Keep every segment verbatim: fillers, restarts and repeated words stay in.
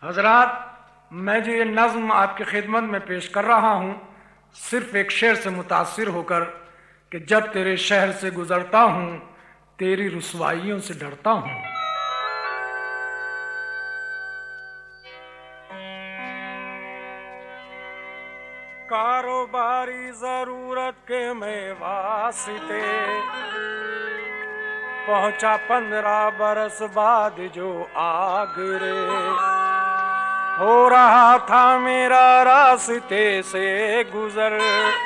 हजरात, मैं जो ये नज़्म आपकी खिदमत में पेश कर रहा हूँ सिर्फ एक शेर से मुतासिर होकर कि जब तेरे शहर से गुजरता हूँ तेरी रुसवाइयों से डरता हूँ। कारोबारी जरूरत के मैं वास्ते पहुंचा पंद्रह बरस बाद जो आगरे, हो रहा था मेरा रास्ते से गुजर,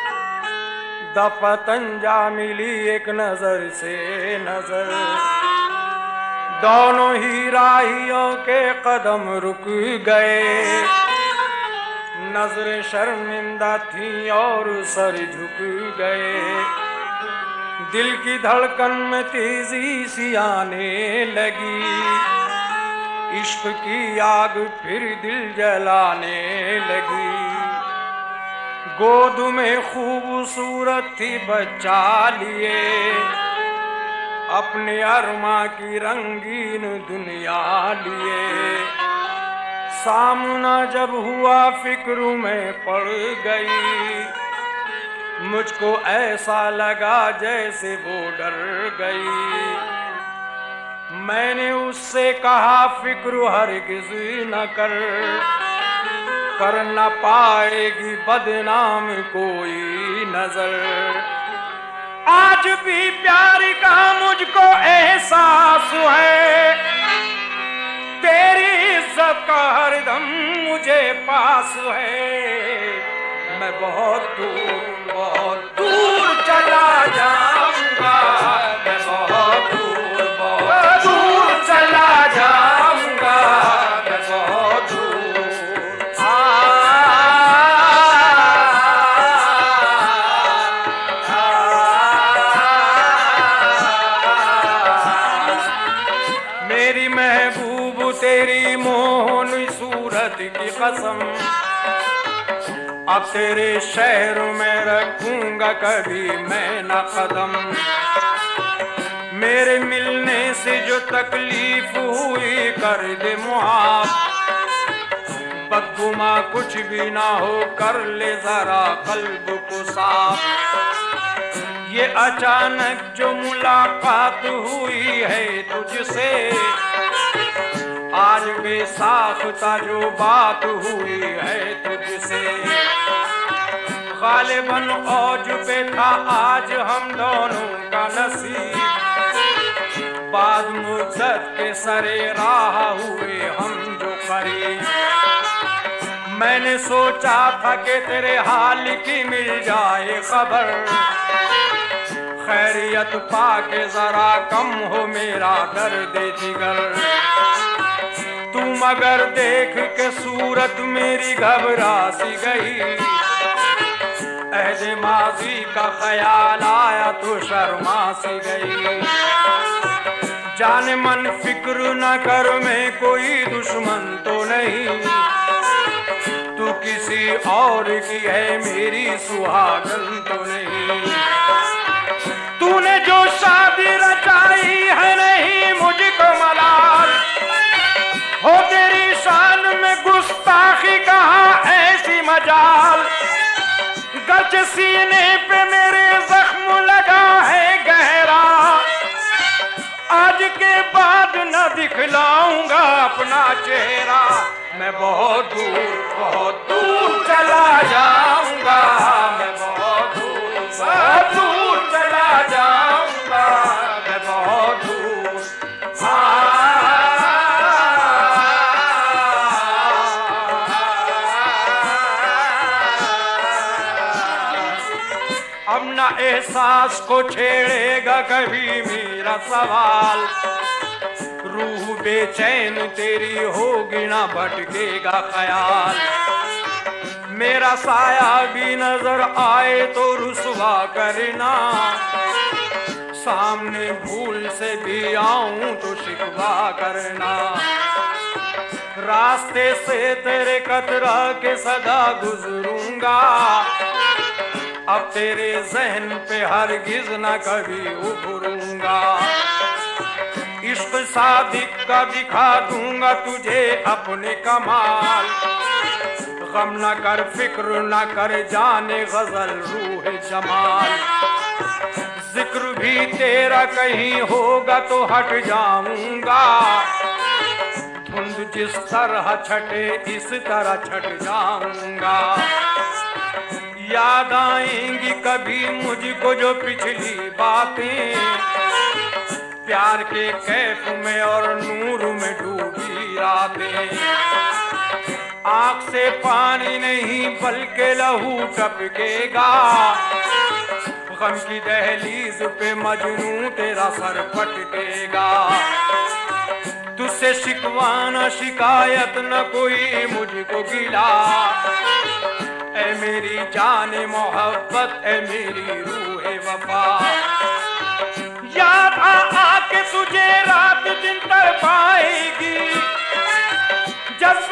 दफतन जा मिली एक नजर से नजर, दोनों ही राहियों के कदम रुक गए, नजर शर्मिंदा थी और सर झुक गए, दिल की धड़कन में तेजी सी आने लगी, इश्क की आग फिर दिल जलाने लगी, गोद में खूबसूरत थी बच्चा लिए, अपने अरमा की रंगीन दुनिया लिए, सामना जब हुआ फिक्र में पड़ गई, मुझको ऐसा लगा जैसे वो डर गई, मैंने उससे कहा फिक्र हरगिज़ न कर, कर न पाएगी बदनाम कोई नजर, आज भी प्यार का मुझको एहसास है, तेरी इज्जत का हरदम मुझे पास है, मैं बहुत दूर बहुत दूर चला जाऊंगा, मैं बहुत दूर बहुत दूर चला जाऊंगा, मैं बहुत दूर आ, आ, मेरी महबूब तेरी मोहनी सूरत की कसम, अब तेरे शहर में रखूंगा कभी मैं न कदम, मेरे मिलने से जो तकलीफ हुई कर दे मुआफ, बदगुमा कुछ भी ना हो कर ले जरा कल्ब को साफ, ये अचानक जो मुलाकात हुई है तुझसे, आज बेसाख्ता जो बात हुई है तुझसे, गालिबन औज पे था आज हम दोनों का नसीब, बाद मुद्दत के सरे राह हुए हम जो करीब, मैंने सोचा था कि तेरे हाल की मिल जाए खबर, खैरियत पाके जरा कम हो मेरा दर्द जिगर, तू मगर देख के सूरत मेरी घबरा सी गई, अहद माजी का ख्याल आया तो शर्मा सी गई, जाने मन फिक्र न कर मैं कोई दुश्मन तो नहीं, तू किसी और की है मेरी सुहागन तो नहीं, तूने जो शादी रचाई है नहीं मुझको मलाल, हो तेरी शान में गुस्ताखी कहाँ ऐसी मजाल, गच सीने पे मेरे जख्म लगा है गहरा, आज के बाद न दिखलाऊंगा अपना चेहरा, मैं बहुत दूर बहुत दूर चला जाऊंगा, मैं बहुत दूर बहुत दूर चला जाऊंगा, मैं बहुत दूर अब न एहसास को छेड़ेगा कभी मेरा सवाल, रूह बेचैन तेरी होगी ना भटकेगा ख्याल, मेरा साया भी नजर आए तो रुसवा करना, सामने भूल से भी आऊं तो शिकवा करना, रास्ते से तेरे कतरा के सदा गुजरूंगा, अब तेरे जहन पे हरगिज न कभी उभरूंगा, इश्क सादिक का दिखा दूंगा तुझे अपने कमाल। गम न कर फिक्र न कर जाने गजल रूह जमाल। जिक्र भी तेरा कहीं होगा तो हट जाऊंगा। धुंध जिस तरह छटे इस तरह छट जाऊंगा। याद आएंगी कभी मुझको जो पिछली बातें, प्यार के कैफ में और नूर में डूबी रातें। आँख से पानी नहीं बल्कि लहू टपकेगा। गम की दहलीज पे मजनू तेरा सर पटकेगा। तुझसे शिकवाना शिकायत न कोई मुझको गिला। ऐ मेरी जान मोहब्बत ऐ मेरी रूह वफा। याद आ आके तुझे रात दिन तर पाएगी। जब